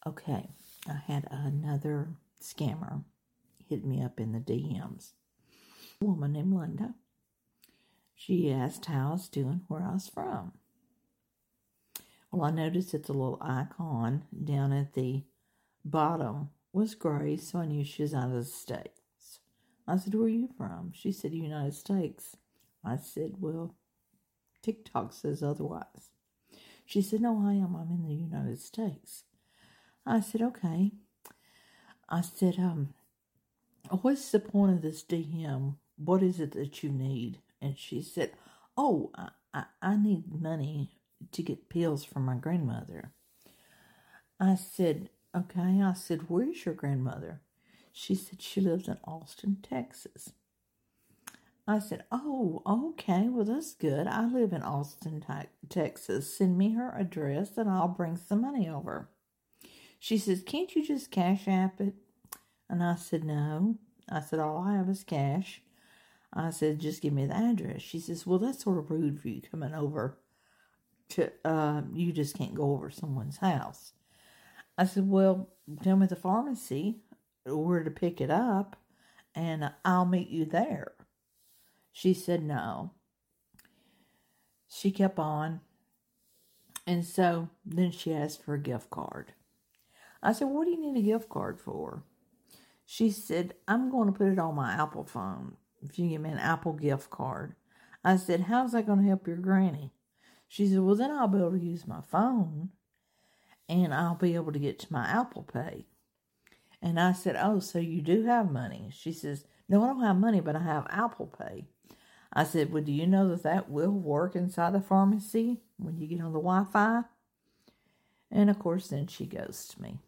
Okay, I had another scammer hit me up in the DMs. A woman named Linda. She asked how I was doing, where I was from. Well, I noticed that the little icon down at the bottom was gray, so I knew she was out of the States. I said, where are you from? She said, United States. I said, well, TikTok says otherwise. She said, no, I am. I'm in the United States. I said, okay. I said, what's the point of this DM? What is it that you need? And she said, oh, I need money to get pills for my grandmother. I said, okay. I said, where's your grandmother? She said, she lives in Austin, Texas. I said, oh, okay. Well, that's good. I live in Austin, Texas. Send me her address and I'll bring some money over. She says, can't you just cash app it? And I said, no. I said, all I have is cash. I said, just give me the address. She says, well, that's sort of rude for you coming over to, you just can't go over someone's house. I said, well, tell me the pharmacy where to pick it up and I'll meet you there. She said no. She kept on. And so then she asked for a gift card. I said, what do you need a gift card for? She said, I'm going to put it on my Apple phone. If you give me an Apple gift card. I said, how's that going to help your granny? She said, well, then I'll be able to use my phone and I'll be able to get to my Apple Pay. And I said, oh, so you do have money? She says, no, I don't have money, but I have Apple Pay. I said, well, do you know that will work inside the pharmacy when you get on the Wi-Fi? And, of course, then she ghosted me.